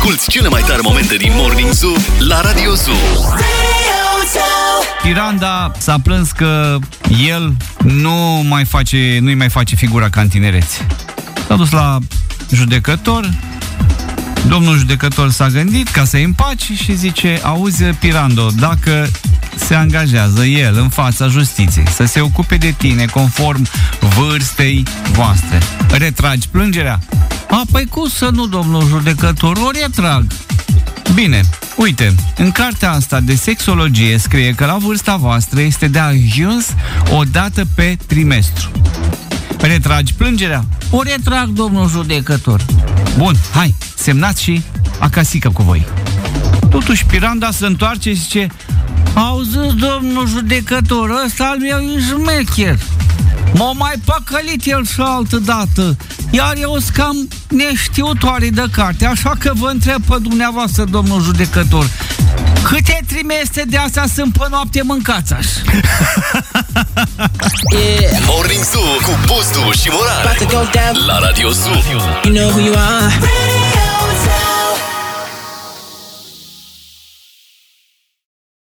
Asculți cele mai tare momente din Morning Zoo la Radio Zoo. Piranda s-a plâns că el nu-i mai face figura ca în tinerețe. S-a dus la judecător. Domnul judecător s-a gândit ca să-i împace și zice: auzi, Pirando, dacă se angajează el în fața justiției să se ocupe de tine conform vârstei voastre, retragi plângerea? Păi cum să nu, domnul judecător, o retrag. Bine, uite, în cartea asta de sexologie scrie că la vârsta voastră este de ajuns o dată pe trimestru. Retragi plângerea? O retrag, domnul judecător. Bun, hai, semnați și acasică cu voi. Totuși Piranda se întoarce și zice: auziți, domnul judecător, ăsta al meu e șmecher. M-a mai păcălit el și altă dată, iar eu sunt cam neștiutoare de carte, așa că vă întreb pe dumneavoastră, domnul judecător, câte trimestre de astea sunt pe noapte mâncați-aș? Morning Zoo cu Bostu și Moran la Radio Zoo. You know who you are.